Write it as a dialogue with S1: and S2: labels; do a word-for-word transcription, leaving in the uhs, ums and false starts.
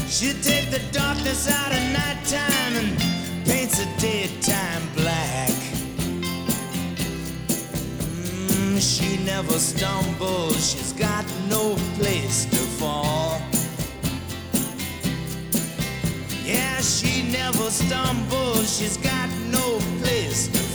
S1: She take the darkness out of nighttime and paints the daytime black. Mm, she never stumbles, she's got no place to fall. Yeah, she never stumbles, she's got no place to